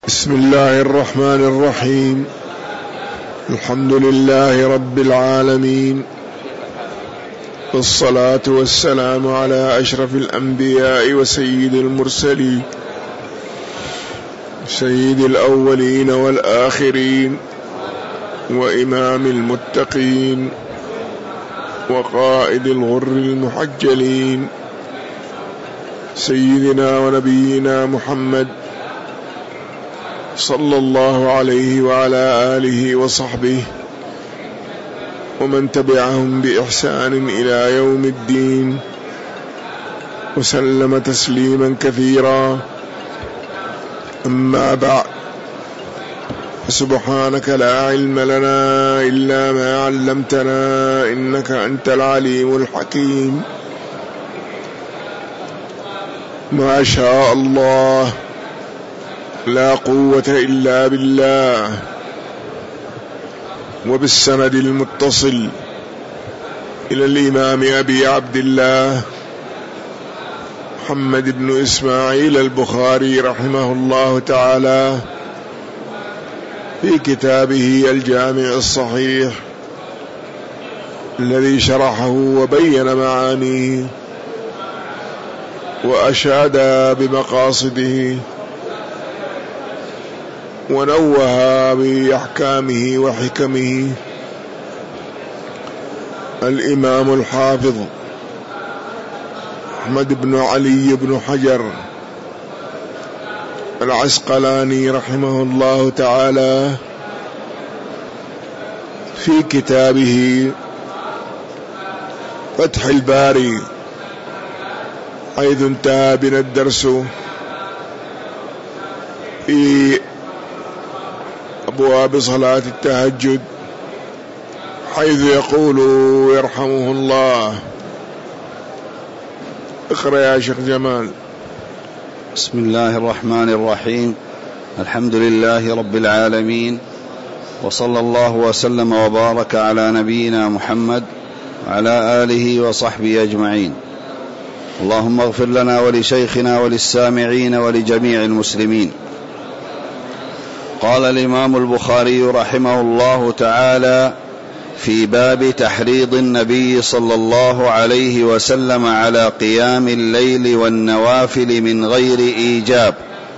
بسم الله الرحمن الرحيم. الحمد لله رب العالمين، والصلاة والسلام على أشرف الأنبياء وسيد المرسلين، سيد الأولين والآخرين، وإمام المتقين، وقائد الغر المحجلين، سيدنا ونبينا محمد صلى الله عليه وعلى آله وصحبه ومن تبعهم بإحسان إلى يوم الدين، وسلم تسليما كثيرا. أما بعد، سبحانك لا علم لنا إلا ما علمتنا إنك أنت العليم الحكيم. ما شاء الله، لا قوة إلا بالله. وبالسند المتصل إلى الإمام أبي عبد الله محمد بن إسماعيل البخاري رحمه الله تعالى في كتابه الجامع الصحيح الذي شرحه وبين معانيه وأشاد بمقاصده ونوه بأحكامه وحكمه الإمام الحافظ أحمد بن علي بن حجر العسقلاني رحمه الله تعالى في كتابه فتح الباري، حيث انتهى بنا الدرس في أبواب صلاة التهجد، حيث يقول يرحمه الله. اقرأ يا شيخ جمال. بسم الله الرحمن الرحيم. الحمد لله رب العالمين، وصلى الله وسلم وبارك على نبينا محمد وعلى آله وصحبه أجمعين. اللهم اغفر لنا ولشيخنا وللسامعين ولجميع المسلمين. قال الإمام البخاري رحمه الله تعالى في باب تحريض النبي صلى الله عليه وسلم على قيام الليل والنوافل من غير إيجاب.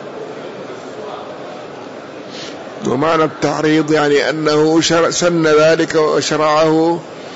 ومعنى التحريض يعني أنه سن ذلك وشرعه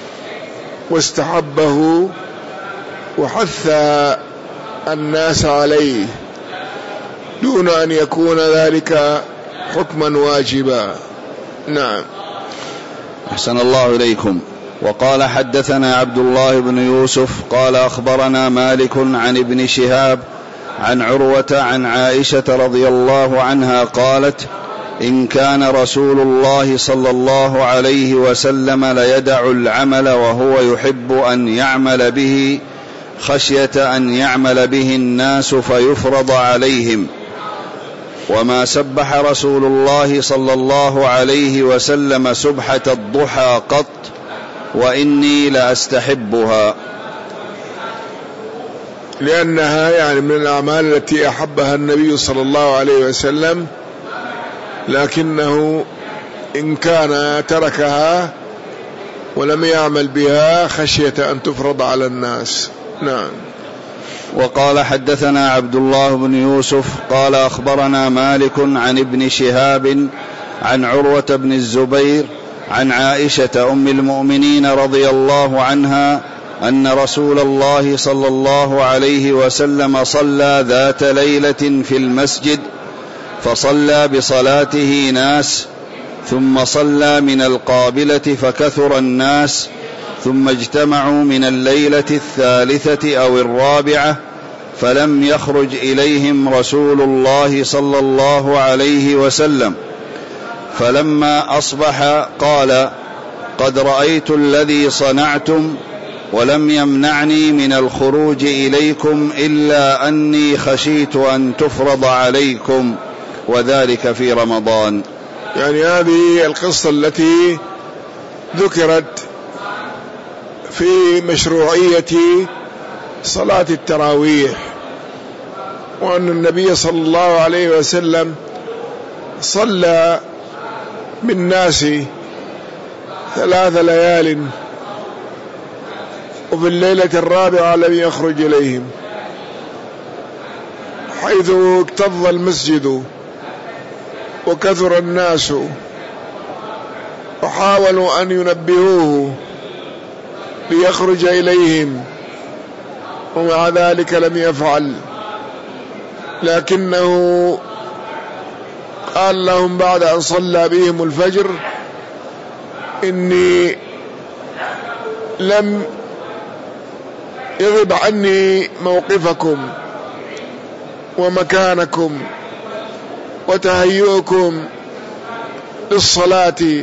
واستحبه وحث الناس عليه دون أن يكون ذلك حكما واجبا. نعم. أحسن الله إليكم. وقال حدثنا عبد الله بن يوسف قال أخبرنا مالك عن ابن شهاب عن عروة عن عائشة رضي الله عنها قالت: إن كان رسول الله صلى الله عليه وسلم ليدع العمل وهو يحب أن يعمل به خشية أن يعمل به الناس فيفرض عليهم، وما سبح رسول الله صلى الله عليه وسلم سبحة الضحى قط، وإني لأستحبها، لأنها يعني من الأعمال التي أحبها النبي صلى الله عليه وسلم، لكنه إن كان تركها ولم يعمل بها خشية أن تفرض على الناس. نعم. وقال حدثنا عبد الله بن يوسف قال أخبرنا مالك عن ابن شهاب عن عروة بن الزبير عن عائشة أم المؤمنين رضي الله عنها أن رسول الله صلى الله عليه وسلم صلى ذات ليلة في المسجد، فصلى بصلاته ناس، ثم صلى من القابلة فكثر الناس، ثم اجتمعوا من الليلة الثالثة أو الرابعة، فلم يخرج إليهم رسول الله صلى الله عليه وسلم، فلما أصبح قال: قد رأيت الذي صنعتم، ولم يمنعني من الخروج إليكم إلا أني خشيت أن تفرض عليكم، وذلك في رمضان. يعني هذه القصة التي ذكرت في مشروعية صلاة التراويح، وأن النبي صلى الله عليه وسلم صلى بالناس 3 ليال، وفي الليلة الرابعة لم يخرج إليهم، حيث اكتظ المسجد وكثر الناس وحاولوا أن ينبهوه ليخرج إليهم، ومع ذلك لم يفعل، لكنه قال لهم بعد أن صلى بهم الفجر: إني لم يغب عني موقفكم ومكانكم وتهيئكم للصلاة،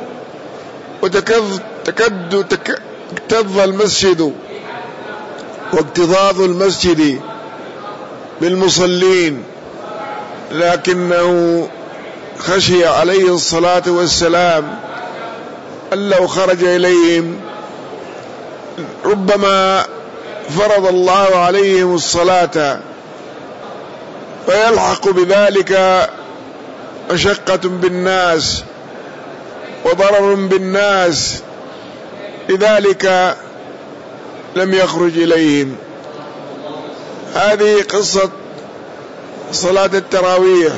اكتظ المسجد واكتظاظ المسجد بالمصلين، لكنه خشي عليه الصلاة والسلام أن لو خرج إليهم ربما فرض الله عليهم الصلاة، فيلحق بذلك مشقة بالناس وضرر بالناس، لذلك لم يخرج إليهم. هذه قصة صلاة التراويح.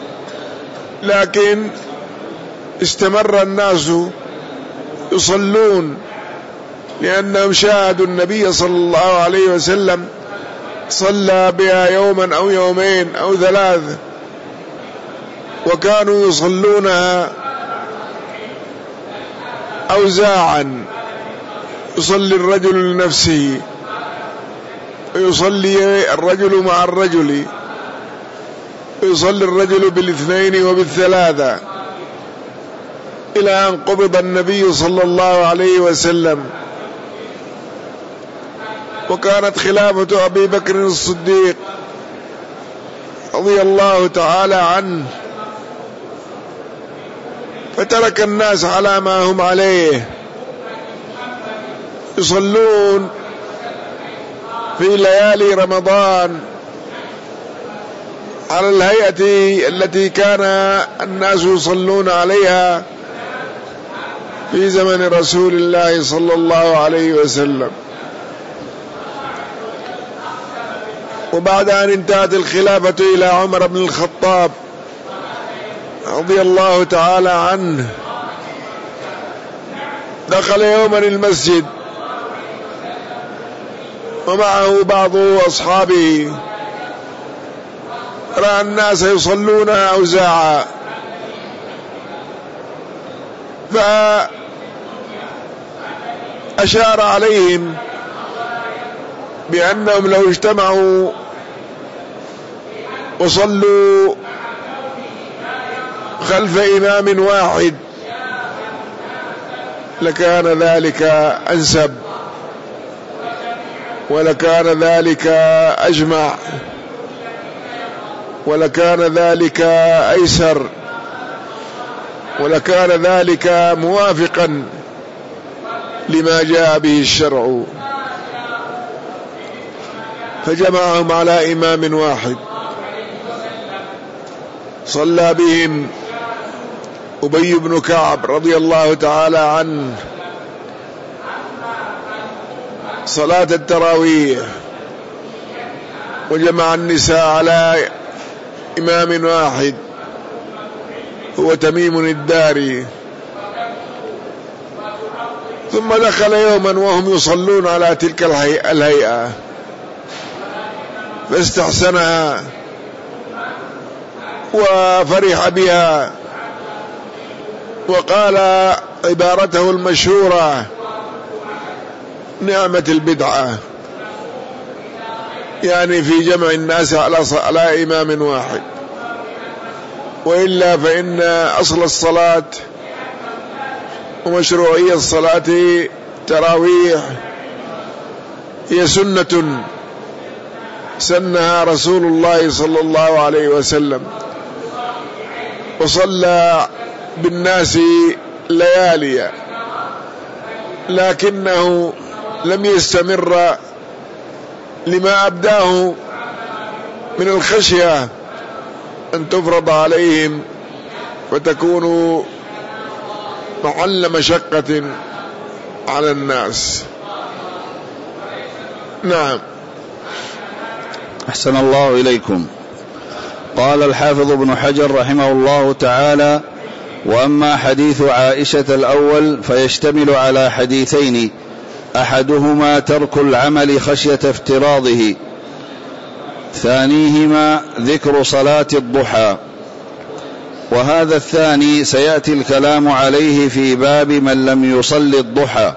لكن استمر الناس يصلون، لأنهم شاهدوا النبي صلى الله عليه وسلم صلى بها يوما أو يومين أو 3، وكانوا يصلونها أوزاعا، يصلي الرجل لنفسه ويصلي الرجل مع الرجل ويصلي الرجل بالاثنين وبالثلاثة، إلى أن قبض النبي صلى الله عليه وسلم، وكانت خلافة أبي بكر الصديق رضي الله تعالى عنه، فترك الناس على ما هم عليه، يصلون في ليالي رمضان على الهيئة التي كان الناس يصلون عليها في زمن رسول الله صلى الله عليه وسلم. وبعد أن انتهت الخلافة إلى عمر بن الخطاب رضي الله تعالى عنه، دخل يوما المسجد ومعه بعض أصحابه، رأى الناس يصلون أوزاعا، فأشار عليهم بأنهم لو اجتمعوا وصلوا خلف إمام واحد لكان ذلك أنسب، ولكان ذلك أجمع، ولكان ذلك أيسر، ولكان ذلك موافقا لما جاء به الشرع. فجمعهم على إمام واحد، صلى بهم أبي بن كعب رضي الله تعالى عنه صلاة التراويح، وجمع النساء على إمام واحد هو تميم الداري. ثم دخل يوما وهم يصلون على تلك الهيئة فاستحسنها وفرح بها، وقال عبارته المشهورة: نعمة البدعة، يعني في جمع الناس على إمام واحد. وإلا فإن أصل الصلاة ومشروعية الصلاة تراويح هي سنة سنها رسول الله صلى الله عليه وسلم، وصلى بالناس ليالي، لكنه لم يستمر لما أبداه من الخشية أن تفرض عليهم فتكون محل مشقة على الناس. نعم. أحسن الله إليكم. قال الحافظ ابن حجر رحمه الله تعالى: وأما حديث عائشة الأول فيشتمل على حديثين، أحدهما ترك العمل خشية افتراضه، ثانيهما ذكر صلاة الضحى، وهذا الثاني سيأتي الكلام عليه في باب من لم يصل الضحى.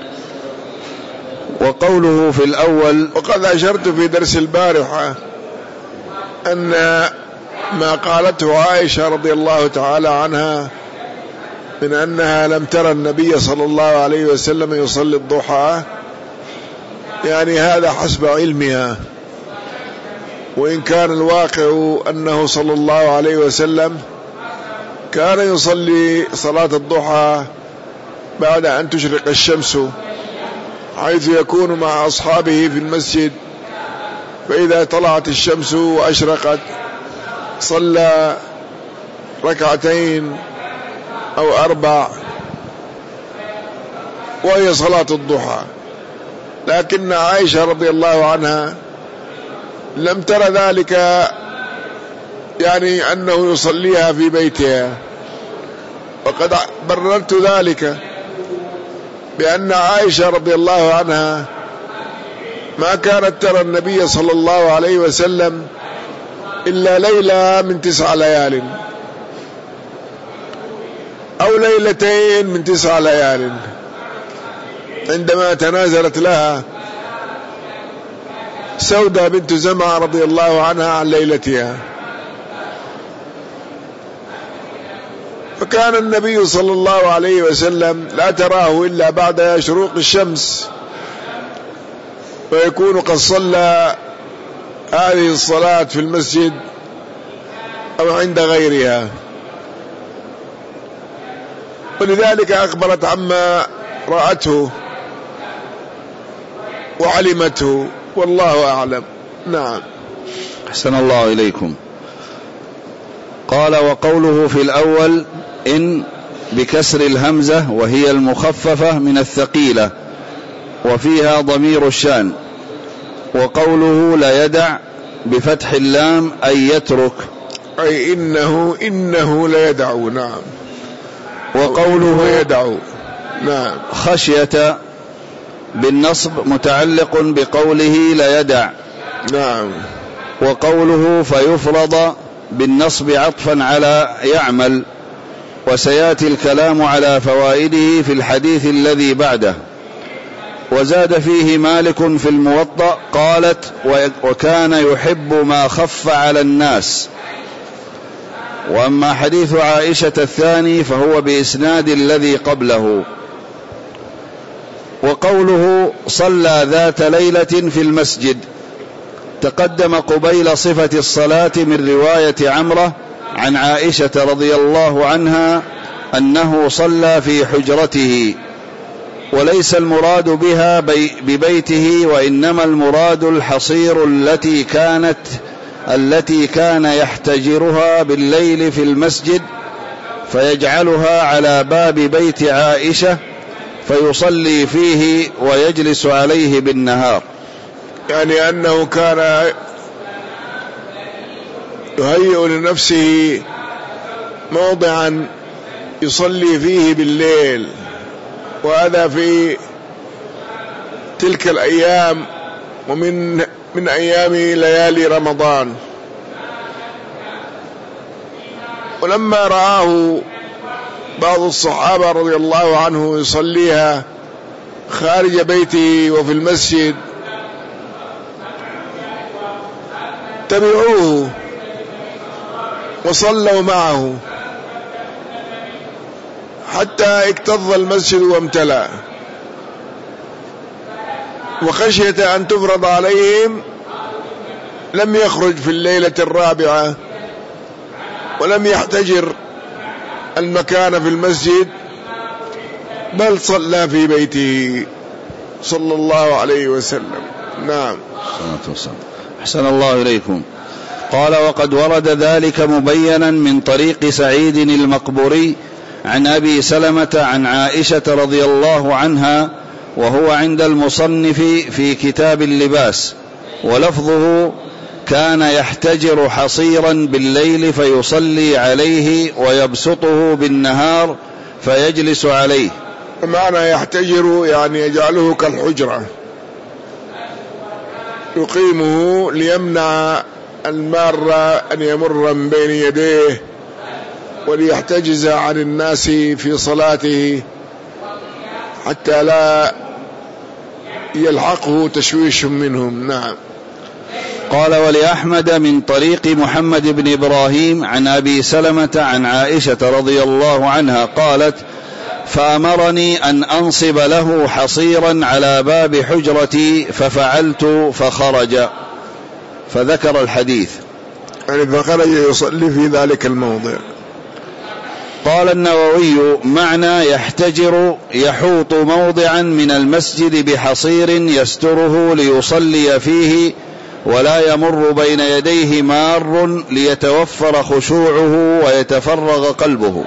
وقوله في الأول، وقد أشرت في درس البارحة أن ما قالته عائشة رضي الله تعالى عنها من أنها لم ترى النبي صلى الله عليه وسلم يصلي الضحى، يعني هذا حسب علمها، وإن كان الواقع أنه صلى الله عليه وسلم كان يصلي صلاة الضحى بعد أن تشرق الشمس، حيث يكون مع أصحابه في المسجد، فإذا طلعت الشمس وأشرقت صلى ركعتين أو 4 وهي صلاة الضحى. لكن عائشة رضي الله عنها لم تر ذلك، يعني أنه يصليها في بيتها. وقد بررت ذلك بأن عائشة رضي الله عنها ما كانت ترى النبي صلى الله عليه وسلم إلا ليلة من 9 ليال أو ليلتين من 9 ليال، عندما تنازلت لها سودة بنت زمعة رضي الله عنها عن ليلتها. فكان النبي صلى الله عليه وسلم لا تراه إلا بعد شروق الشمس، ويكون قد صلى هذه الصلاة في المسجد أو عند غيرها، ولذلك أخبرت عما رأته وعلمته، والله أعلم. نعم. أحسن الله إليكم. قال: وقوله في الأول إن بكسر الهمزة وهي المخففة من الثقيلة وفيها ضمير الشان، وقوله لا يدع بفتح اللام أي يترك، أي إنه لا يدع. نعم. وقوله يدع نعم خشية بالنصب متعلق بقوله لا يدع. نعم. وقوله فيفرض بالنصب عطفا على يعمل، وسيأتي الكلام على فوائده في الحديث الذي بعده. وزاد فيه مالك في الموطأ قالت: وكان يحب ما خف على الناس. وأما حديث عائشة الثاني فهو بإسناد الذي قبله. وقوله صلى ذات ليلة في المسجد تقدم قبيل صفة الصلاة من رواية عمرة عن عائشة رضي الله عنها أنه صلى في حجرته، وليس المراد بها ببيته، وإنما المراد الحصير التي كان يحتجرها بالليل في المسجد، فيجعلها على باب بيت عائشة فيصلي فيه ويجلس عليه بالنهار. يعني أنه كان يهيئ لنفسه موضعا يصلي فيه بالليل، وهذا في تلك الأيام ومن أيام ليالي رمضان. ولما رآه بعض الصحابة رضي الله عنه يصليها خارج بيته وفي المسجد تبعوه وصلوا معه حتى اكتظ المسجد وامتلأ، وخشية أن تفرض عليهم لم يخرج في الليلة الرابعة ولم يحتجر المكان في المسجد، بل صلى في بيته صلى الله عليه وسلم. نعم. أحسن الله إليكم. قال وقد ورد ذلك مبينا من طريق سعيد المقبوري عن أبي سلمة عن عائشة رضي الله عنها، وهو عند المصنف في كتاب اللباس، ولفظه كان يحتجر حصيرا بالليل فيصلي عليه ويبسطه بالنهار فيجلس عليه. معنى يحتجر يعني يجعله كالحجرة، يقيمه ليمنع المار أن يمر من بين يديه وليحتجز عن الناس في صلاته حتى لا يلحقه تشويش منهم. نعم. قال ولأحمد من طريق محمد بن إبراهيم عن أبي سلمة عن عائشة رضي الله عنها قالت فأمرني أن أنصب له حصيرا على باب حجرتي ففعلت فخرج، فذكر الحديث يعني فخرج يصلي في ذلك الموضع. قال النووي معنى يحتجر يحوط موضعا من المسجد بحصير يستره ليصلي فيه ولا يمر بين يديه مار ليتوفر خشوعه ويتفرغ قلبه.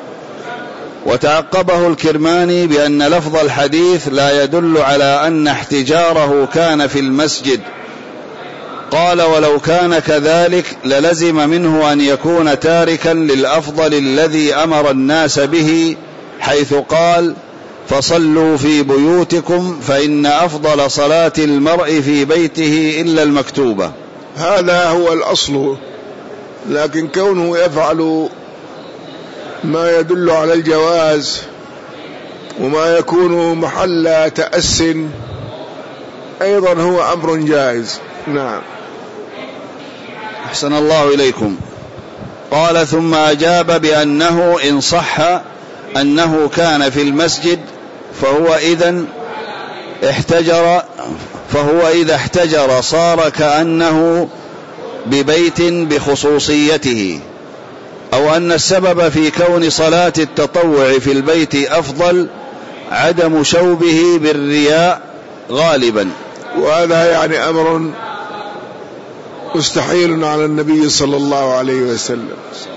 وتعقبه الكرماني بأن لفظ الحديث لا يدل على أن احتجاره كان في المسجد. قال ولو كان كذلك للزم منه أن يكون تاركا للأفضل الذي أمر الناس به، حيث قال فصلوا في بيوتكم فإن أفضل صلاة المرء في بيته إلا المكتوبة. هذا هو الأصل، لكن كونه يفعل ما يدل على الجواز وما يكون محل تأس أيضا هو أمر جائز. نعم. أحسن الله إليكم. قال ثم أجاب بأنه إن صح أنه كان في المسجد فهو إذا احتجر صار كأنه ببيت بخصوصيته، أو أن السبب في كون صلاة التطوع في البيت أفضل عدم شوبه بالرياء غالبا، وهذا يعني أمر مستحيل على النبي صلى الله عليه وسلم.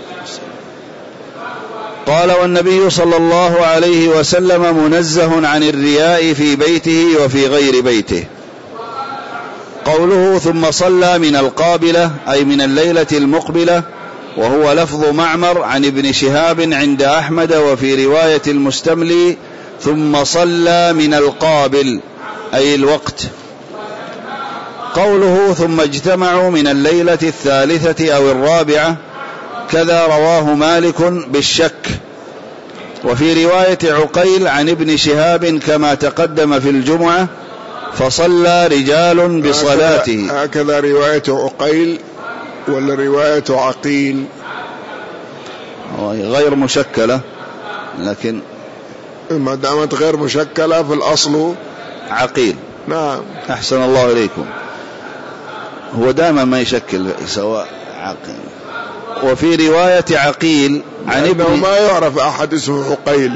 قال والنبي صلى الله عليه وسلم منزه عن الرياء في بيته وفي غير بيته. قوله ثم صلى من القابلة أي من الليلة المقبلة، وهو لفظ معمر عن ابن شهاب عند أحمد، وفي رواية المستملي ثم صلى من القابل أي الوقت. قوله ثم اجتمعوا من الليلة الثالثة أو الرابعة كذا رواه مالك بالشك. وفي رواية عقيل عن ابن شهاب كما تقدم في الجمعة فصلى رجال بصلاته. هكذا رواية عقيل ولا رواية عقيل؟ غير مشكلة، لكن ما دامت غير مشكلة في الأصل عقيل. نعم. أحسن الله إليكم. هو دائما ما يشكل سواء عقيل. وفي رواية عقيل عن ابن ما يعرف أحد اسمه عقيل،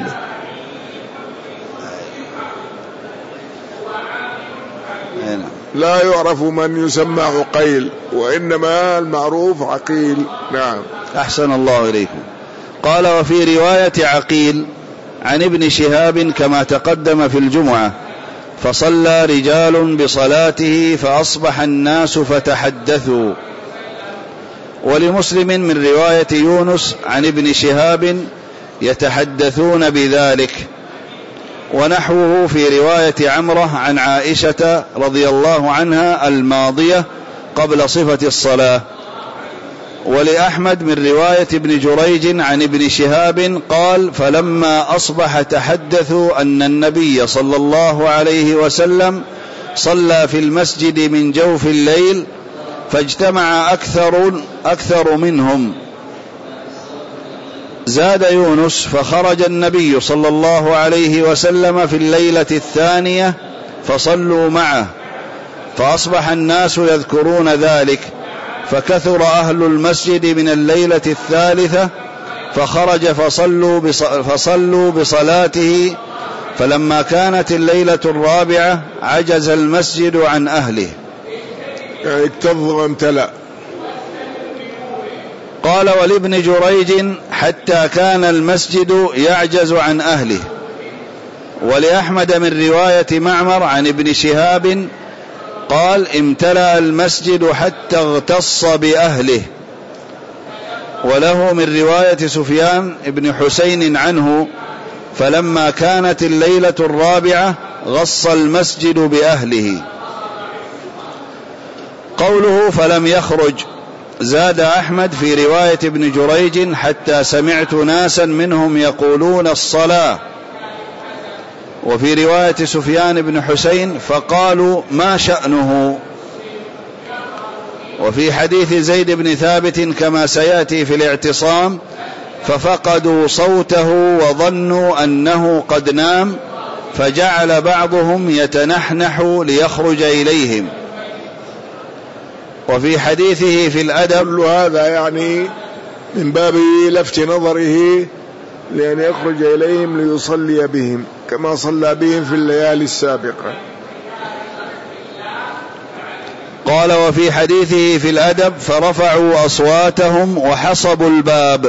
لا يعرف من يسمى عقيل، وإنما المعروف عقيل. نعم. أحسن الله إليكم. قال وفي رواية عقيل عن ابن شهاب كما تقدم في الجمعة فصلى رجال بصلاته فأصبح الناس فتحدثوا. ولمسلم من رواية يونس عن ابن شهاب يتحدثون بذلك، ونحوه في رواية عمرة عن عائشة رضي الله عنها الماضية قبل صفة الصلاة. ولأحمد من رواية ابن جريج عن ابن شهاب قال فلما أصبح تحدثوا أن النبي صلى الله عليه وسلم صلى في المسجد من جوف الليل فاجتمع أكثر منهم. زاد يونس فخرج النبي صلى الله عليه وسلم في الليلة الثانية فصلوا معه فأصبح الناس يذكرون ذلك فكثر أهل المسجد من الليلة الثالثة فخرج فصلوا بصلاته، فلما كانت الليلة الرابعة عجز المسجد عن أهله. يعني اكتظ وامتلأ. قال ولابن جريج حتى كان المسجد يعجز عن أهله. ولأحمد من رواية معمر عن ابن شهاب قال امتلأ المسجد حتى اغتص بأهله. وله من رواية سفيان بن حسين عنه فلما كانت الليلة الرابعة غص المسجد بأهله. قوله فلم يخرج زاد أحمد في رواية ابن جريج حتى سمعت ناسا منهم يقولون الصلاة. وفي رواية سفيان بن حسين فقالوا ما شأنه. وفي حديث زيد بن ثابت كما سيأتي في الاعتصام ففقدوا صوته وظنوا أنه قد نام فجعل بعضهم يتنحنح ليخرج إليهم. وفي حديثه في الأدب كل هذا يعني من باب لفت نظره لأن يخرج إليهم ليصلي بهم كما صلى بهم في الليالي السابقة. قال وفي حديثه في الأدب فرفعوا أصواتهم وحصبوا الباب.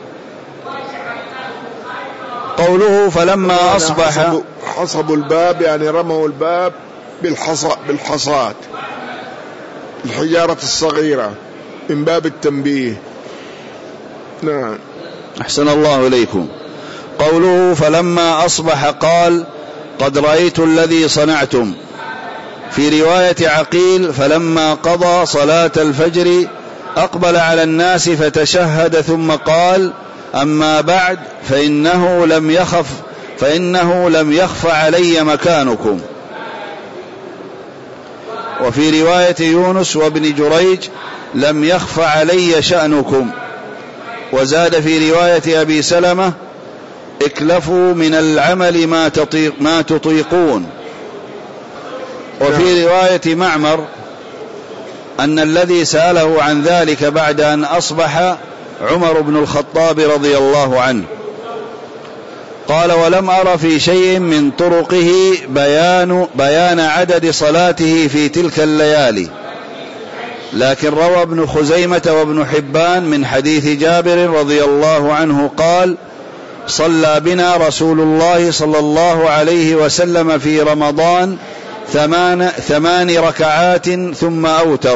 قوله فلما أصبح حصبوا الباب يعني رموا الباب بالحصات الحجارة الصغيرة من باب التنبيه. نعم. أحسن الله إليكم. قوله فلما أصبح قال قد رأيت الذي صنعتم. في رواية عقيل فلما قضى صلاة الفجر أقبل على الناس فتشهد ثم قال أما بعد فإنه لم يخف علي مكانكم. وفي رواية يونس وابن جريج لم يخف علي شأنكم. وزاد في رواية أبي سلمة اكلفوا من العمل ما تطيقون. وفي رواية معمر أن الذي سأله عن ذلك بعد أن أصبح عمر بن الخطاب رضي الله عنه. قال ولم أر في شيء من طرقه بيان عدد صلاته في تلك الليالي، لكن روى ابن خزيمة وابن حبان من حديث جابر رضي الله عنه قال صلى بنا رسول الله صلى الله عليه وسلم في رمضان 8 ركعات ثم أوتر.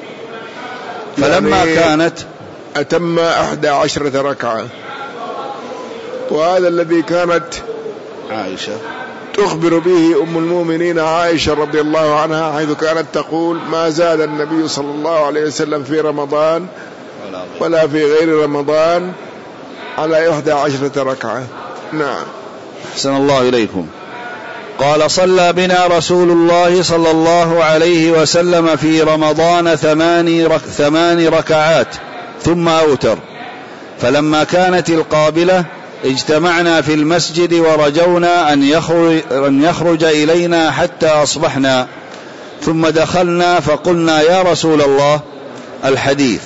فلما كانت أتم 11 ركعة. وهذا الذي كانت عائشة تخبر به أم المؤمنين عائشة رضي الله عنها، حيث كانت تقول ما زاد النبي صلى الله عليه وسلم في رمضان ولا في غير رمضان على 11 ركعة. نعم. أحسن الله إليكم. قال صلى بنا رسول الله صلى الله عليه وسلم في رمضان 8 ركعات ثم أوتر. فلما كانت القابلة اجتمعنا في المسجد ورجونا أن يخرج إلينا حتى أصبحنا، ثم دخلنا فقلنا يا رسول الله الحديث.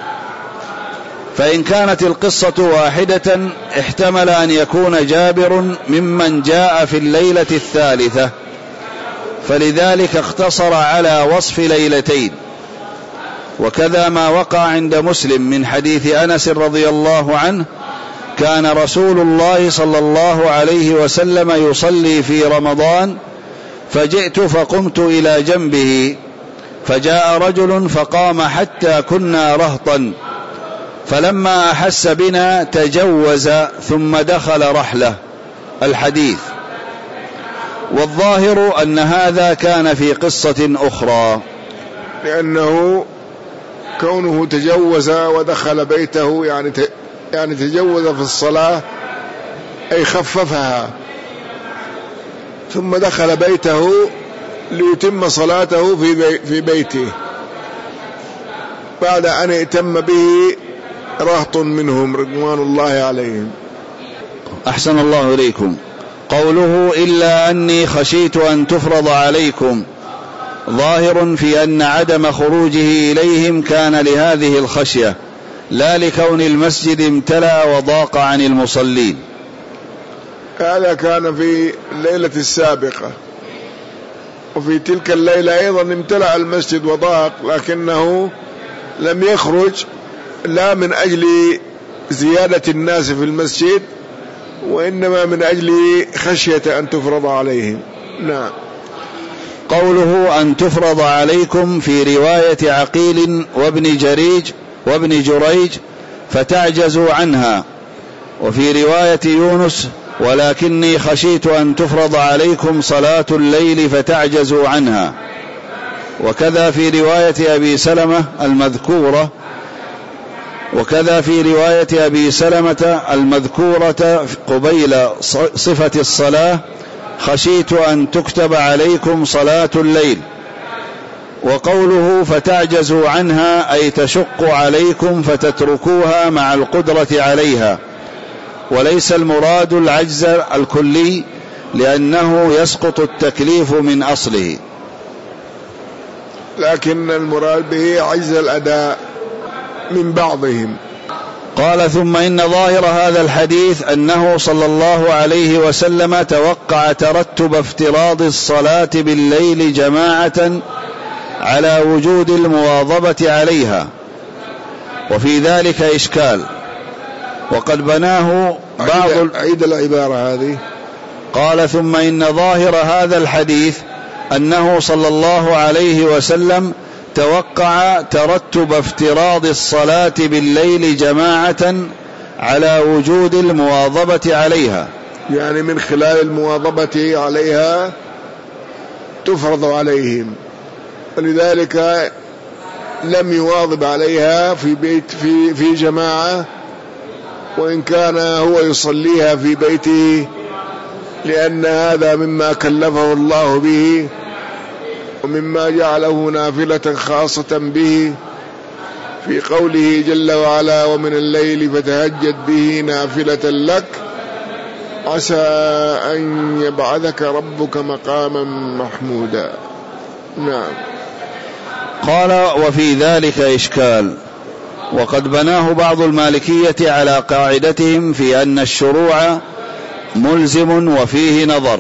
فإن كانت القصة واحدة احتمل أن يكون جابر ممن جاء في الليلة الثالثة، فلذلك اختصر على وصف ليلتين. وكذا ما وقع عند مسلم من حديث أنس رضي الله عنه كان رسول الله صلى الله عليه وسلم يصلي في رمضان فجئت فقمت إلى جنبه فجاء رجل فقام حتى كنا رهطا، فلما أحس بنا تجوز ثم دخل رحله. الحديث. والظاهر أن هذا كان في قصة أخرى، لأنه كونه تجوز ودخل بيته يعني تجوز في الصلاة أي خففها، ثم دخل بيته ليتم صلاته في بيته بعد أن ائتم به رهط منهم رضوان الله عليهم. أحسن الله إليكم. قوله إلا أني خشيت أن تفرض عليكم ظاهر في أن عدم خروجه إليهم كان لهذه الخشية لا لكون المسجد امتلأ وضاق عن المصلين. هذا كان في الليلة السابقة، وفي تلك الليلة أيضا امتلأ المسجد وضاق، لكنه لم يخرج لا من أجل زيادة الناس في المسجد، وإنما من أجل خشية أن تفرض عليهم. نعم. قوله أن تفرض عليكم في رواية عقيل وابن جريج فتعجزوا عنها، وفي رواية يونس ولكني خشيت أن تفرض عليكم صلاة الليل فتعجزوا عنها. وكذا في رواية أبي سلمة المذكورة قبيل صفة الصلاة خشيت أن تكتب عليكم صلاة الليل. وقوله فتعجزوا عنها أي تشق عليكم فتتركوها مع القدرة عليها، وليس المراد العجز الكلي لأنه يسقط التكليف من أصله، لكن المراد به عجز الأداء من بعضهم. قال ثم إن ظاهر هذا الحديث أنه صلى الله عليه وسلم توقع ترتب افتراض الصلاة بالليل جماعة على وجود المواظبة عليها، وفي ذلك إشكال، وقد بناه بعض عيد العبارة هذه. قال ثم إن ظاهر هذا الحديث أنه صلى الله عليه وسلم توقع ترتب افتراض الصلاة بالليل جماعة على وجود المواظبة عليها، يعني من خلال المواظبة عليها تفرض عليهم، ولذلك لم يواظب عليها في بيت في جماعة، وإن كان هو يصليها في بيته، لأن هذا مما كلفه الله به ومما جعله نافلة خاصة به في قوله جل وعلا ومن الليل فتهجد به نافلة لك عسى أن يبعثك ربك مقاما محمودا. نعم. قال وفي ذلك إشكال، وقد بناه بعض المالكية على قاعدتهم في أن الشروع ملزم وفيه نظر.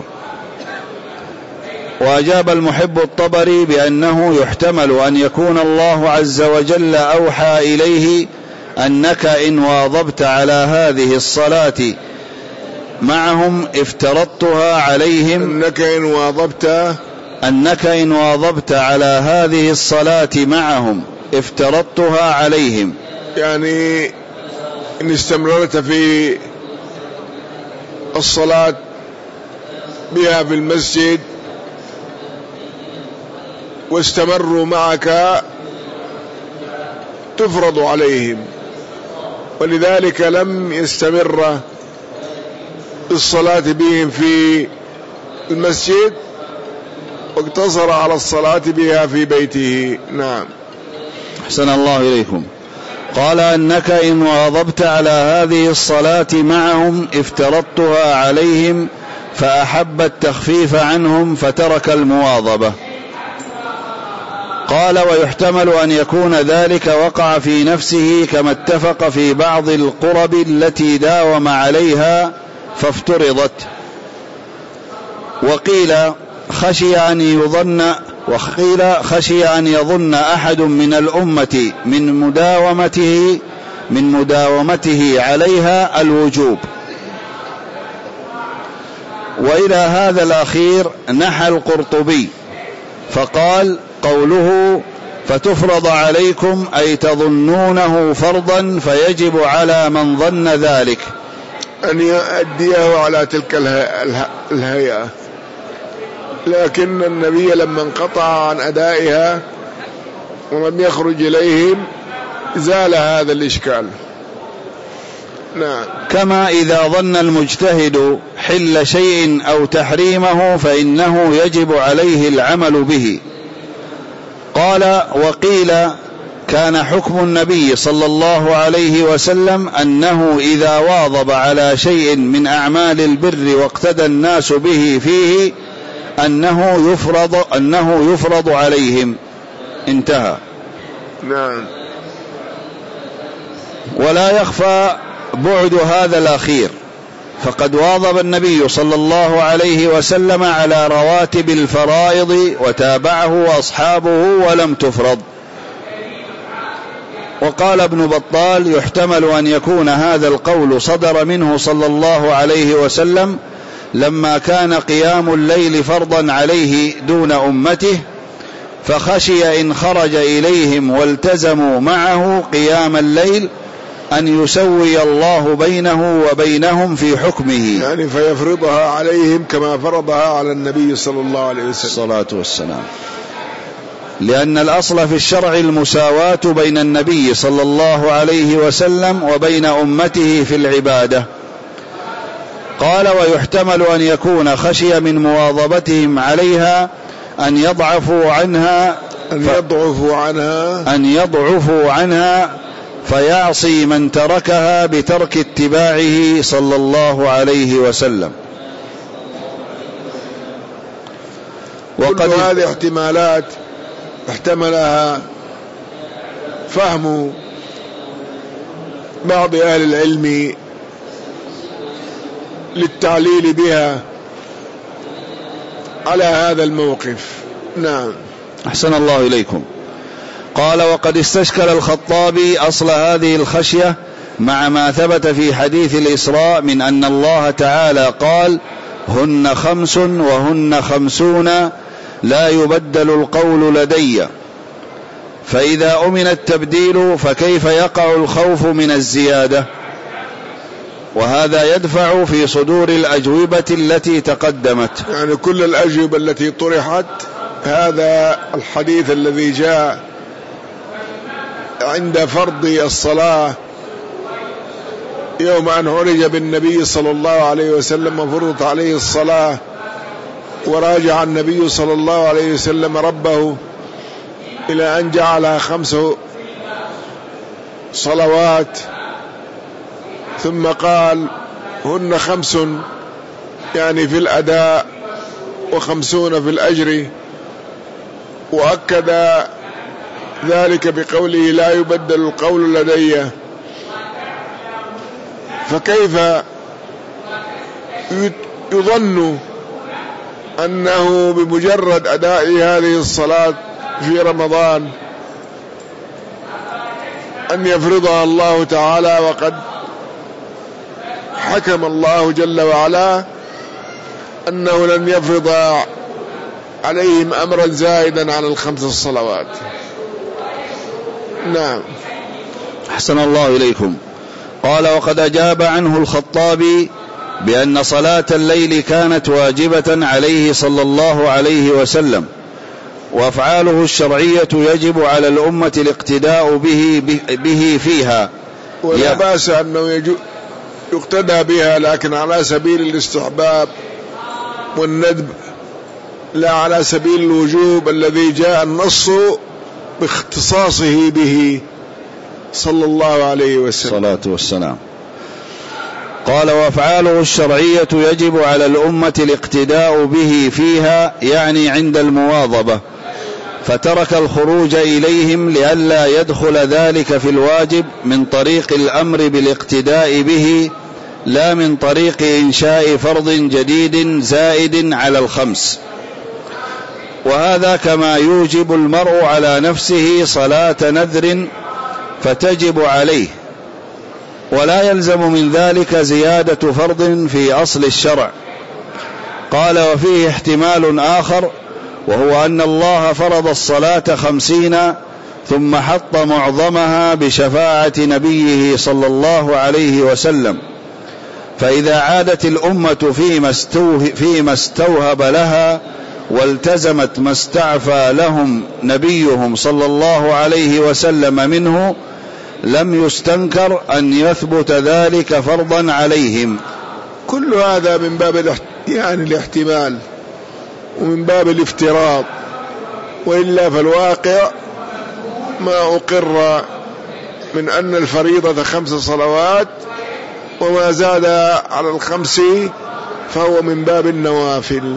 وأجاب المحب الطبري بأنه يحتمل أن يكون الله عز وجل أوحى إليه أنك إن واظبت على هذه الصلاة معهم افترضتها عليهم، أنك إن واظبت على هذه الصلاة معهم افترضتها عليهم، يعني إن استمررت في الصلاة بها في المسجد واستمروا معك تفرض عليهم، ولذلك لم يستمر الصلاة بهم في المسجد واقتصر على الصلاة بها في بيته. نعم. أحسن الله إليكم. قال أنك إن واظبت على هذه الصلاة معهم افترضتها عليهم فأحب التخفيف عنهم فترك المواظبة. قال ويحتمل أن يكون ذلك وقع في نفسه كما اتفق في بعض القرب التي داوم عليها فافترضت. وقيل خشي أن يظن أحد من الأمة من مداومته عليها الوجوب. وإلى هذا الأخير نحى القرطبي فقال قوله فتفرض عليكم أي تظنونه فرضا فيجب على من ظن ذلك أن يؤديه على تلك الهيئة، لكن النبي لما انقطع عن أدائها ولم يخرج إليهم زال هذا الإشكال. نعم. كما إذا ظن المجتهد حل شيء أو تحريمه فإنه يجب عليه العمل به. قال وقيل كان حكم النبي صلى الله عليه وسلم أنه إذا واظب على شيء من أعمال البر واقتدى الناس به فيه أنه يفرض عليهم. انتهى. نعم. ولا يخفى بعد هذا الأخير، فقد واظب النبي صلى الله عليه وسلم على رواتب الفرائض وتابعه أصحابه ولم تفرض. وقال ابن بطال: يحتمل أن يكون هذا القول صدر منه صلى الله عليه وسلم لما كان قيام الليل فرضا عليه دون أمته، فخشي إن خرج إليهم والتزموا معه قيام الليل أن يسوي الله بينه وبينهم في حكمه، يعني فيفرضها عليهم كما فرضها على النبي صلى الله عليه وسلم الصلاة والسلام، لأن الأصل في الشرع المساواة بين النبي صلى الله عليه وسلم وبين أمته في العبادة. قال: ويحتمل أن يكون خشي من مواظبتهم عليها أن يضعفوا عنها فيعصي من تركها بترك اتباعه صلى الله عليه وسلم. كل هذه احتمالات احتملها فهم بعض أهل العلم للتعليل بها على هذا الموقف. نعم. أحسن الله إليكم. قال: وقد استشكل الخطابي أصل هذه الخشية مع ما ثبت في حديث الإسراء من أن الله تعالى قال: هن 5 وهن 50 لا يبدل القول لدي، فإذا أمن التبديل فكيف يقع الخوف من الزيادة؟ وهذا يدفع في صدور الأجوبة التي تقدمت، يعني كل الأجوبة التي طرحت هذا الحديث الذي جاء عند فرض الصلاة يوم أن عرج بالنبي صلى الله عليه وسلم وفرضت عليه الصلاة، وراجع النبي صلى الله عليه وسلم ربه إلى أن جعلها 5 صلوات، ثم قال: هن 5 يعني في الأداء و50 في الأجر، وأكد ذلك بقوله: لا يبدل القول لدي. فكيف يظن أنه بمجرد أداء هذه الصلاة في رمضان أن يفرضها الله تعالى، وقد حكم الله جل وعلا أنه لن يفرض عليهم أمرا زائدا عن ال5 الصلوات. نعم. أحسن الله إليكم. قال: وقد أجاب عنه الخطابي بأن صلاة الليل كانت واجبة عليه صلى الله عليه وسلم، وأفعاله الشرعية يجب على الأمة الاقتداء به فيها، ولا بأس أنه يقتدى بها، لكن على سبيل الاستحباب والندب، لا على سبيل الوجوب الذي جاء النص باختصاصه به صلى الله عليه وسلم الصلاة والسلام. قال: وأفعاله الشرعية يجب على الأمة الاقتداء به فيها، يعني عند المواظبة، فترك الخروج إليهم لئلا يدخل ذلك في الواجب من طريق الأمر بالاقتداء به، لا من طريق إنشاء فرض جديد زائد على ال5. وهذا كما يوجب المرء على نفسه صلاة نذر فتجب عليه، ولا يلزم من ذلك زيادة فرض في أصل الشرع. قال: وفيه احتمال آخر، وهو أن الله فرض الصلاة 50 ثم حط معظمها بشفاعة نبيه صلى الله عليه وسلم، فإذا عادت الأمة فيما استوهب لها والتزمت ما استعفى لهم نبيهم صلى الله عليه وسلم منه، لم يستنكر أن يثبت ذلك فرضا عليهم. كل هذا من باب الاحتمال ومن باب الافتراض، وإلا فالواقع ما أقر من أن الفريضة 5 صلوات، وما زاد على ال5 فهو من باب النوافل.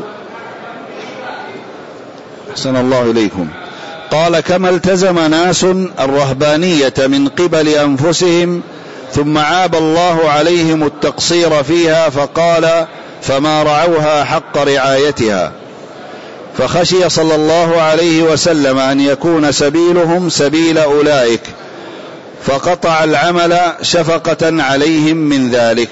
أحسن الله إليكم. قال: كما التزم ناس الرهبانية من قبل أنفسهم ثم عاب الله عليهم التقصير فيها، فقال: فما رعوها حق رعايتها، فخشي صلى الله عليه وسلم أن يكون سبيلهم سبيل أولئك، فقطع العمل شفقة عليهم من ذلك.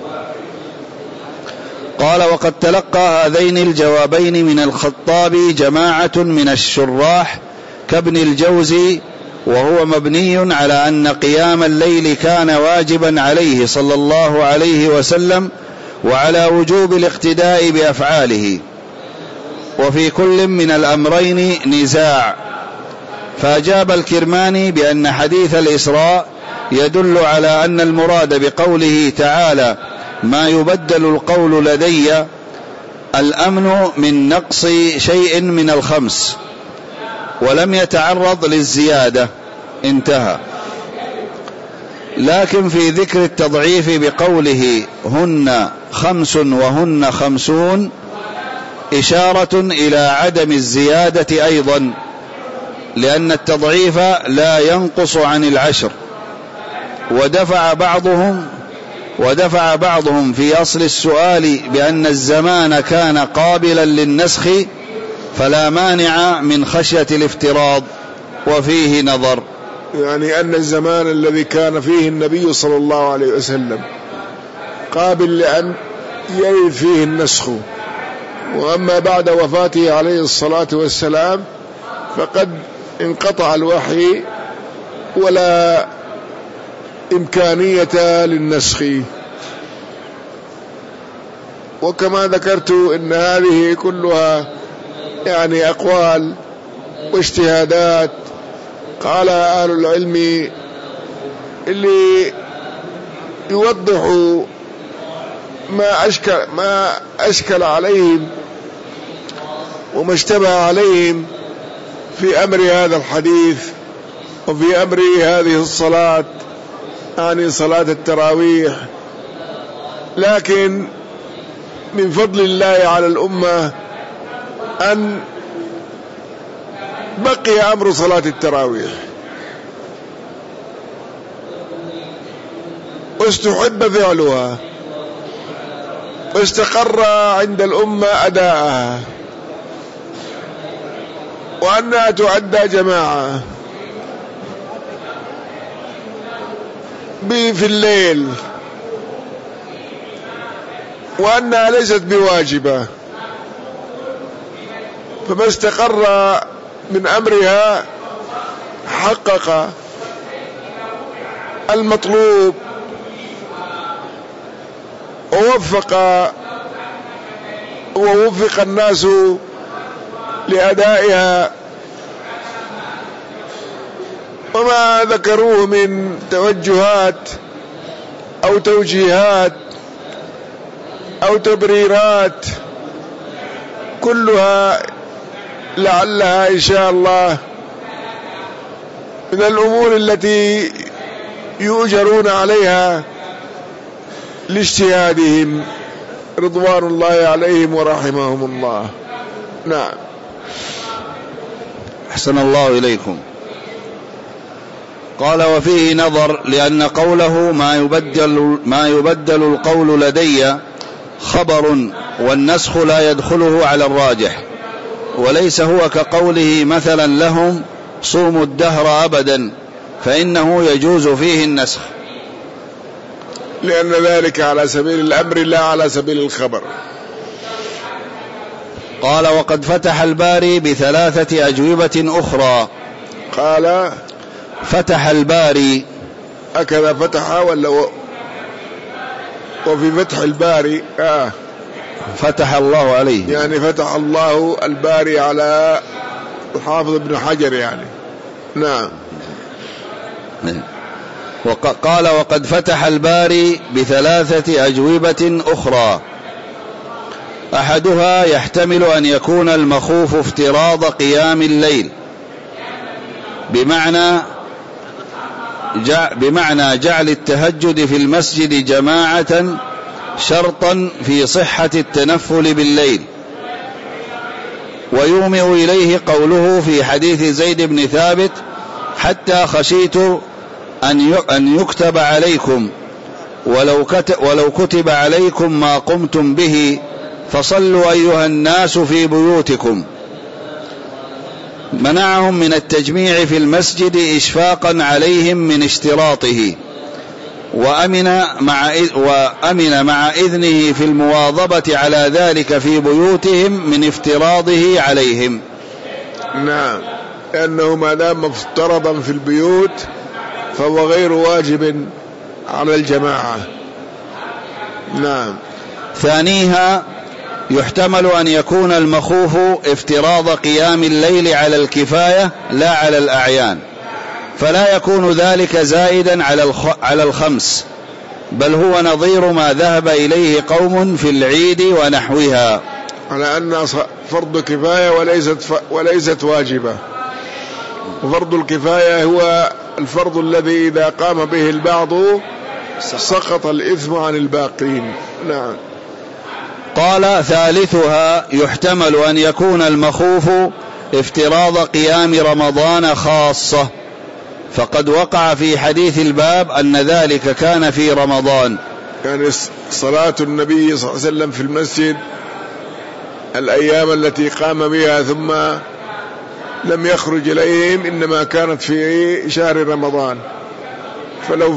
قال: وقد تلقى هذين الجوابين من الخطابي جماعة من الشراح كابن الجوزي، وهو مبني على أن قيام الليل كان واجبا عليه صلى الله عليه وسلم، وعلى وجوب الاقتداء بأفعاله، وفي كل من الأمرين نزاع. فأجاب الكرماني بأن حديث الإسراء يدل على أن المراد بقوله تعالى: ما يبدل القول لدي الأمن من نقص شيء من الخمس، ولم يتعرض للزيادة، انتهى. لكن في ذكر التضعيف بقوله هن 5 وهن 50 إشارة إلى عدم الزيادة أيضا، لأن التضعيف لا ينقص عن 10. ودفع بعضهم في أصل السؤال بأن الزمان كان قابلا للنسخ، فلا مانع من خشية الافتراض، وفيه نظر. يعني أن الزمان الذي كان فيه النبي صلى الله عليه وسلم قابل لأن يرد فيه النسخ، وأما بعد وفاته عليه الصلاة والسلام فقد انقطع الوحي ولا إمكانية للنسخ. وكما ذكرت إن هذه كلها يعني أقوال واجتهادات قال أهل العلم اللي يوضح ما أشكل عليهم وما اشتبه عليهم في أمر هذا الحديث وفي أمر هذه الصلاة، يعني صلاة التراويح. لكن من فضل الله على الأمة أن بقي أمر صلاة التراويح، واستحب فعلها، واستقر عند الأمة أداءها، وأنها تؤدى جماعة في الليل، وأنها ليست بواجبة. فما استقر من أمرها حقق المطلوب ووفق الناس لأدائها. وما ذكروه من توجهات أو توجيهات أو تبريرات كلها لعلها إن شاء الله من الأمور التي يؤجرون عليها لاجتهادهم رضوان الله عليهم ورحمهم الله. نعم. أحسن الله إليكم. قال: وفيه نظر، لأن قوله ما يبدل القول لدي خبر، والنسخ لا يدخله على الراجح، وليس هو كقوله مثلا لهم صوموا الدهر أبدا، فإنه يجوز فيه النسخ، لأن ذلك على سبيل الأمر لا على سبيل الخبر. قال: وقد فتح الباري ب3 أجوبة أخرى. قال: فتح الباري هكذا فتح ولا وفي فتح الباري فتح الله عليه، يعني فتح الله الباري على الحافظ ابن حجر يعني. نعم. قال: وقد فتح الباري ب3 أجوبة أخرى. أحدها يحتمل أن يكون المخوف افتراض قيام الليل، بمعنى جعل التهجد في المسجد جماعة شرطا في صحة التنفل بالليل. ويومئ إليه قوله في حديث زيد بن ثابت: حتى خشيت أن يكتب عليكم، ولو كتب عليكم ما قمتم به، فصلوا أيها الناس في بيوتكم. منعهم من التجميع في المسجد إشفاقا عليهم من اشتراطه، وأمن مع إذنه في المواظبة على ذلك في بيوتهم من افتراضه عليهم. نعم، لأنه ما دام مفترضا في البيوت فهو غير واجب على الجماعة. نعم. ثانيها يحتمل أن يكون المخوف افتراض قيام الليل على الكفاية لا على الأعيان، فلا يكون ذلك زائدا على الخمس، بل هو نظير ما ذهب إليه قوم في العيد ونحوها، على أن فرض كفاية وليست واجبة. وفرض الكفاية هو الفرض الذي إذا قام به البعض سقط الإثم عن الباقين. نعم. قال ثالثها يحتمل أن يكون المخوف افتراض قيام رمضان خاصة، فقد وقع في حديث الباب أن ذلك كان في رمضان، يعني صلاة النبي صلى الله عليه وسلم في المسجد الأيام التي قام بها ثم لم يخرج إليهم إنما كانت في شهر رمضان. فلو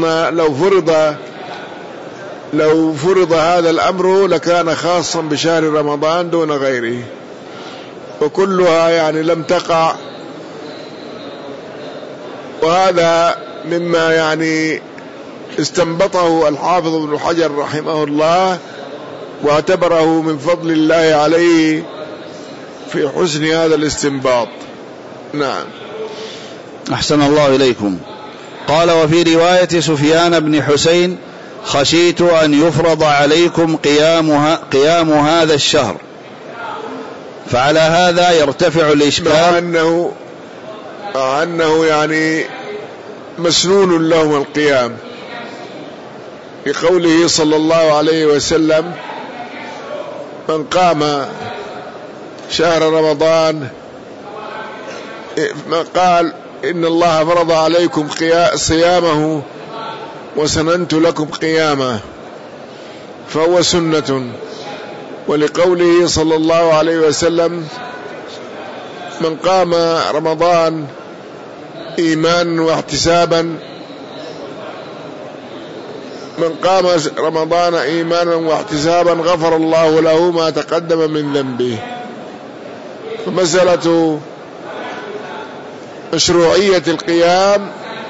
فرض هذا الأمر لكان خاصا بشهر رمضان دون غيره، وكلها يعني لم تقع. وهذا مما يعني استنبطه الحافظ ابن حجر رحمه الله، واعتبره من فضل الله عليه في حسن هذا الاستنباط. نعم. أحسن الله إليكم. قال وفي رواية سفيان بن حسين خشيت أن يفرض عليكم قيام هذا الشهر، فعلى هذا يرتفع الإشكال، مع أنه يعني مسنون لهم القيام، بقوله صلى الله عليه وسلم من قام شهر رمضان، ما قال إن الله فرض عليكم صيامه وسننت لكم قيامه، فهو سنة. ولقوله صلى الله عليه وسلم من قام رمضان إيمانا واحتسابا، من قام رمضان إيمانا واحتسابا غفر الله له ما تقدم من ذنبه. فمسألة مشروعية القيام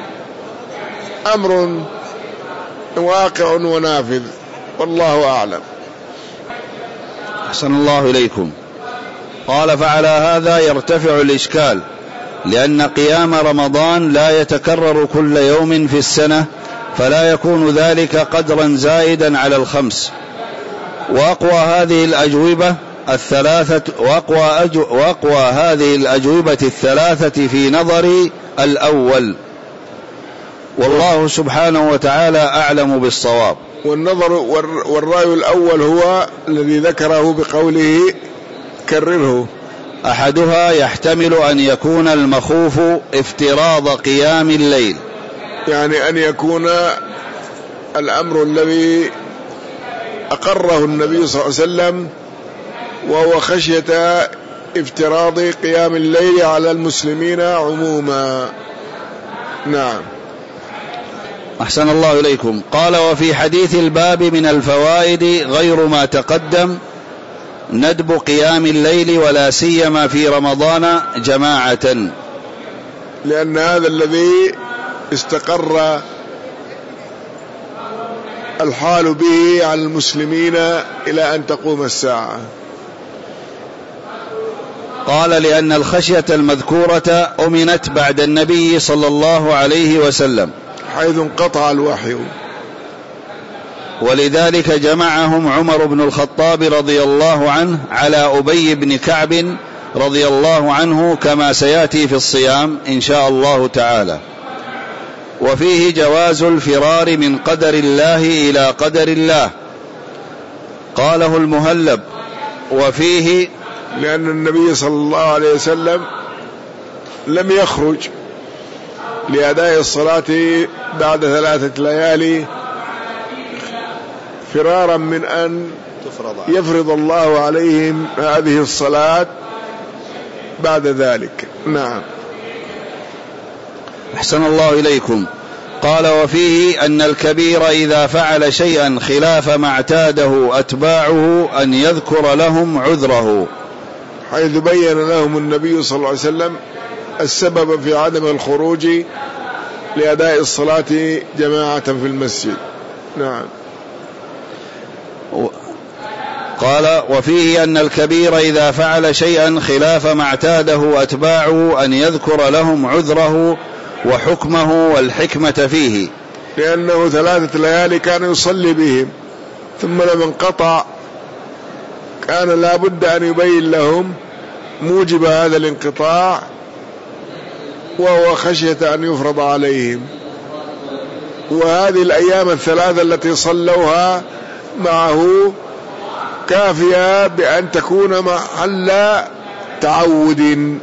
أمر واقع ونافذ، والله أعلم. أحسن الله إليكم. قال فعلى هذا يرتفع الإشكال، لأن قيام رمضان لا يتكرر كل يوم في السنة، فلا يكون ذلك قدرا زائدا على الخمس. وأقوى هذه الأجوبة الثلاثة في نظري الأول، والله سبحانه وتعالى أعلم بالصواب. والرأي الأول هو الذي ذكره بقوله كرره. أحدها يحتمل أن يكون المخوف افتراض قيام الليل، يعني أن يكون الأمر الذي أقره النبي صلى الله عليه وسلم وهو خشية افتراض قيام الليل على المسلمين عموما. نعم. أحسن الله إليكم. قال وفي حديث الباب من الفوائد غير ما تقدم ندب قيام الليل ولا سيما في رمضان جماعة، لأن هذا الذي استقر الحال به على المسلمين إلى أن تقوم الساعة. قال لأن الخشية المذكورة أمنت بعد النبي صلى الله عليه وسلم حيث انقطع الوحي، ولذلك جمعهم عمر بن الخطاب رضي الله عنه على أبي بن كعب رضي الله عنه، كما سيأتي في الصيام إن شاء الله تعالى. وفيه جواز الفرار من قدر الله إلى قدر الله، قاله المهلب. وفيه لأن النبي صلى الله عليه وسلم لم يخرج لأداء الصلاة بعد 3 ليالي فرارا من أن يفرض الله عليهم هذه الصلاة بعد ذلك. نعم. أحسن الله إليكم. قال وفيه أن الكبير إذا فعل شيئا خلاف ما اعتاده أتباعه أن يذكر لهم عذره، حيث بين لهم النبي صلى الله عليه وسلم السبب في عدم الخروج لأداء الصلاة جماعة في المسجد. نعم. قال وفيه أن الكبير إذا فعل شيئا خلاف ما اعتاده أتباعه أن يذكر لهم عذره وحكمه والحكمة فيه، لأنه 3 ليالي كان يصلي بهم، ثم لما انقطع كان لا بد أن يبين لهم موجب هذا الانقطاع، وهو خشية أن يفرض عليهم. وهذه الأيام 3 التي صلوها معه كافية بأن تكون محل تعود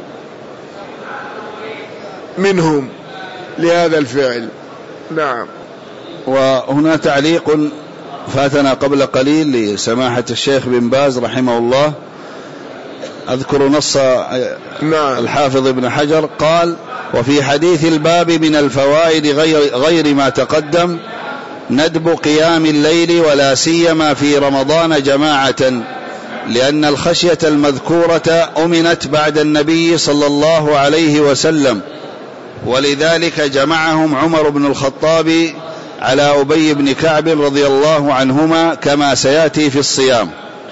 منهم لهذا الفعل. نعم. وهنا تعليق فاتنا قبل قليل لسماحة الشيخ بن باز رحمه الله، أذكر نص الحافظ ابن حجر قال وفي حديث الباب من الفوائد غير ما تقدم ندب قيام الليل ولا سيما في رمضان جماعة، لأن الخشية المذكورة أمنت بعد النبي صلى الله عليه وسلم، ولذلك جمعهم عمر بن الخطاب على أبي بن كعب رضي الله عنهما كما سيأتي في الصيام.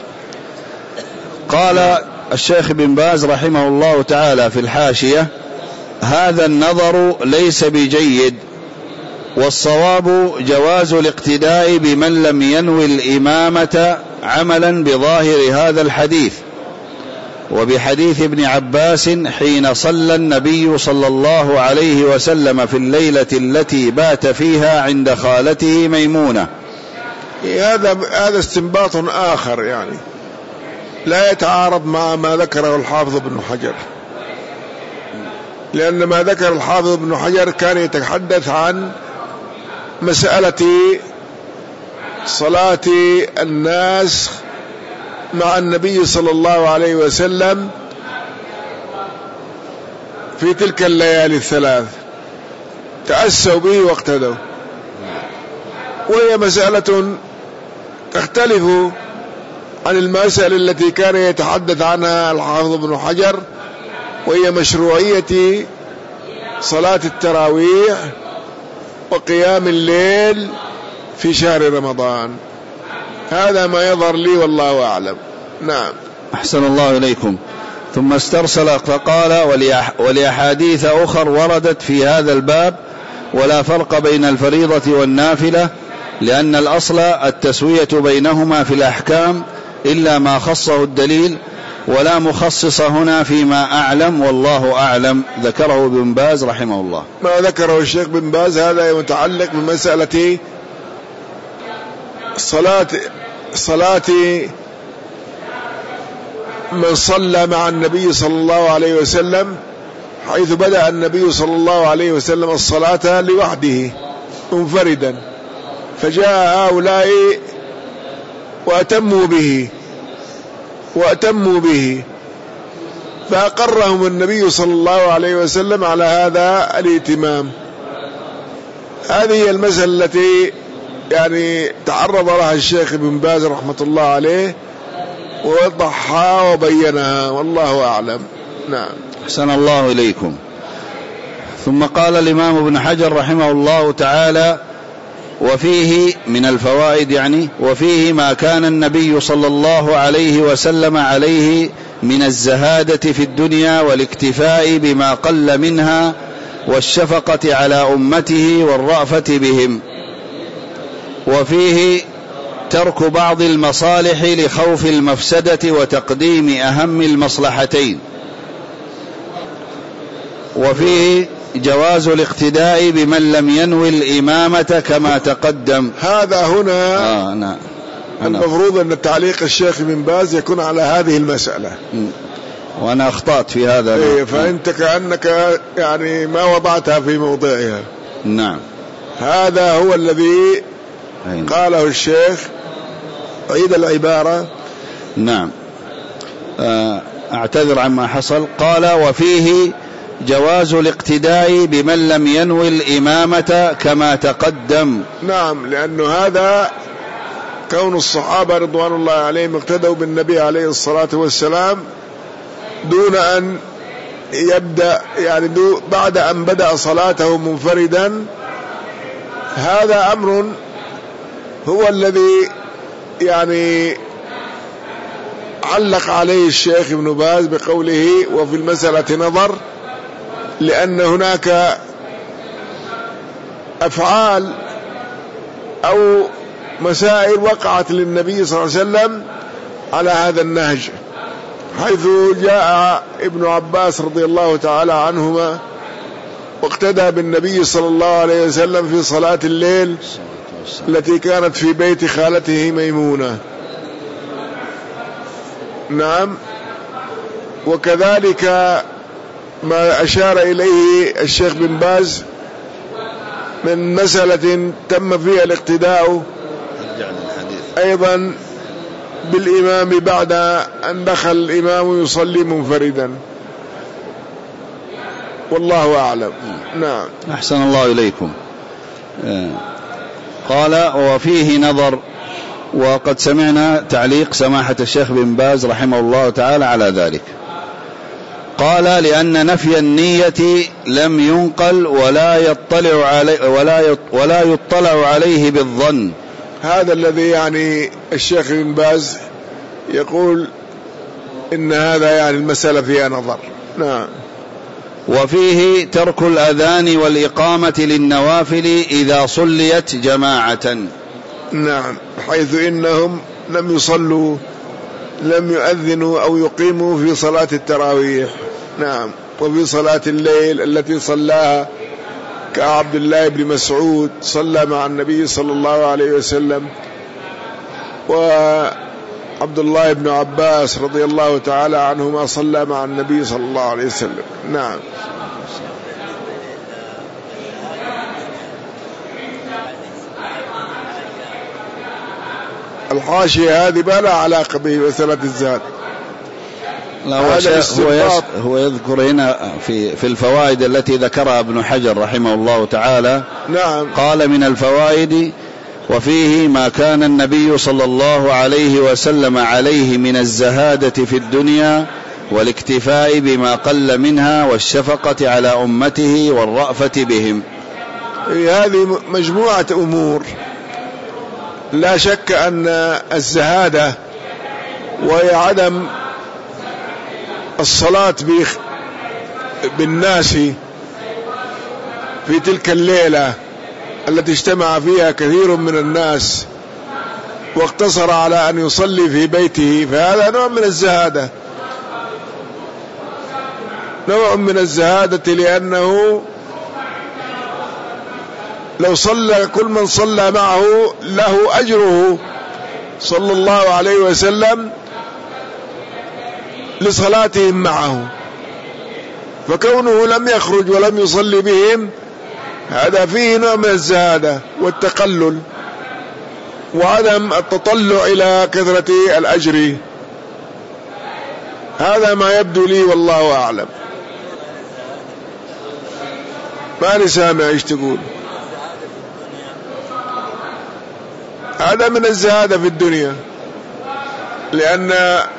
قال الشيخ بن باز رحمه الله تعالى في الحاشية هذا النظر ليس بجيد، والصواب جواز الاقتداء بمن لم ينوي الإمامة عملا بظاهر هذا الحديث، وبحديث ابن عباس حين صلى النبي صلى الله عليه وسلم في الليلة التي بات فيها عند خالته ميمونة. هذا استنباط آخر يعني لا يتعارض مع ما ذكره الحافظ ابن حجر، لأن ما ذكر الحافظ ابن حجر كان يتحدث عن مسألة صلاة الناس مع النبي صلى الله عليه وسلم في تلك الليالي 3 تأسوا به واقتدوا، وهي مسألة تختلف عن المسألة التي كان يتحدث عنها الحافظ ابن حجر، وهي مشروعية صلاة التراويح وقيام الليل في شهر رمضان. هذا ما يظهر لي والله أعلم. نعم. أحسن الله إليكم. ثم استرسل فقال ولأحاديث أخر وردت في هذا الباب ولا فرق بين الفريضة والنافلة، لأن الأصل التسوية بينهما في الأحكام إلا ما خصه الدليل، ولا مخصص هنا فيما أعلم والله أعلم. ذكره ابن باز رحمه الله. ما ذكره الشيخ بن باز هذا متعلق بمسألة صلاة من صلى مع النبي صلى الله عليه وسلم، حيث بدأ النبي صلى الله عليه وسلم الصلاة لوحده منفردا، فجاء هؤلاء وأتموا به فأقرهم النبي صلى الله عليه وسلم على هذا الائتمام. هذه هي المسألة التي يعني تعرض لها الشيخ ابن باز رحمة الله عليه ووضحها وبينها والله أعلم. نعم. أحسن الله إليكم. ثم قال الإمام ابن حجر رحمه الله تعالى وفيه من الفوائد يعني وفيه ما كان النبي صلى الله عليه وسلم عليه من الزهادة في الدنيا والاكتفاء بما قل منها والشفقة على أمته والرأفة بهم، وفيه ترك بعض المصالح لخوف المفسدة وتقديم أهم المصلحتين، وفيه جواز الاقتداء بمن لم ينوي الإمامة كما تقدم. هذا هنا المفروض أن التعليق الشيخ بن باز يكون على هذه المسألة، وأنا أخطأت في هذا. فأنت كأنك يعني ما وضعتها في موضعها. نعم. هذا هو الذي قاله الشيخ. عيد العبارة. نعم. أعتذر عما حصل. قال وفيه جواز الاقتداء بمن لم ينوي الإمامة كما تقدم. نعم، لأنه هذا كون الصحابة رضوان الله عليهم اقتدوا بالنبي عليه الصلاة والسلام دون أن يبدأ، يعني بعد أن بدأ صلاته منفردا. هذا أمر هو الذي يعني علق عليه الشيخ ابن باز بقوله وفي المسألة نظر، لأن هناك أفعال أو مسائل وقعت للنبي صلى الله عليه وسلم على هذا النهج، حيث جاء ابن عباس رضي الله تعالى عنهما واقتدى بالنبي صلى الله عليه وسلم في صلاة الليل التي كانت في بيت خالته ميمونة. نعم، وكذلك ما أشار إليه الشيخ بن باز من مسألة تم فيها الاقتداء أيضا بالإمام بعد أن دخل الإمام يصلي منفردا، والله أعلم. نعم. أحسن الله إليكم. قال وفيه نظر، وقد سمعنا تعليق سماحة الشيخ بن باز رحمه الله تعالى على ذلك. قال لأن نفي النية لم ينقل ولا يطلع عليه بالظن. هذا الذي يعني الشيخ بن باز يقول إن هذا يعني المسألة فيها نظر. نعم. وفيه ترك الأذان والإقامة للنوافل إذا صليت جماعة. نعم، حيث إنهم لم يصلوا، لم يؤذنوا أو يقيموا في صلاة التراويح. نعم، وفي صلاة الليل التي صلاها كعبد الله بن مسعود صلى مع النبي صلى الله عليه وسلم، وعبد الله بن عباس رضي الله تعالى عنهما صلى مع النبي صلى الله عليه وسلم. نعم. الحاشية هذه ما لها علاقة بمسألة الزاد. لا، هو يذكر هنا في الفوائد التي ذكرها ابن حجر رحمه الله تعالى. نعم. قال من الفوائد وفيه ما كان النبي صلى الله عليه وسلم عليه من الزهادة في الدنيا والاكتفاء بما قل منها والشفقة على أمته والرأفة بهم. هذه مجموعة أمور، لا شك أن الزهادة وهي عدم الصلاة بالناس في تلك الليلة التي اجتمع فيها كثير من الناس واقتصر على أن يصلي في بيته، فهذا نوع من الزهادة، نوع من الزهادة، لأنه لو صلى كل من صلى معه له أجره صلى الله عليه وسلم لصلاتهم معه، فكونه لم يخرج ولم يصلي بهم هذا فيه نوع من الزهادة والتقلل وعدم التطلع إلى كثرة الأجر. هذا ما يبدو لي والله أعلم. ما سامع ايش تقول. هذا من الزهادة في الدنيا، لأن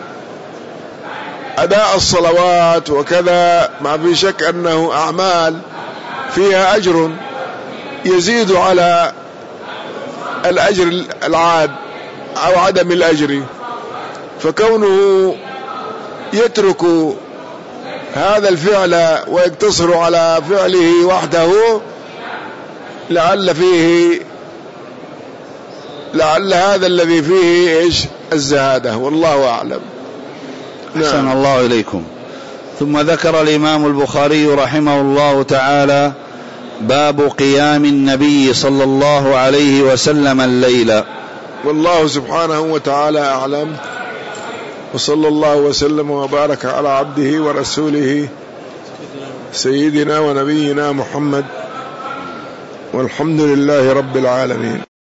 أداء الصلوات وكذا ما في شك أنه أعمال فيها أجر يزيد على الأجر العاد أو عدم الأجر، فكونه يترك هذا الفعل ويقتصر على فعله وحده لعل هذا الذي فيه إيش الزهادة، والله أعلم. أحسن الله إليكم. ثم ذكر الإمام البخاري رحمه الله تعالى باب قيام النبي صلى الله عليه وسلم الليل. والله سبحانه وتعالى أعلم، وصلى الله وسلم وبارك على عبده ورسوله سيدنا ونبينا محمد، والحمد لله رب العالمين.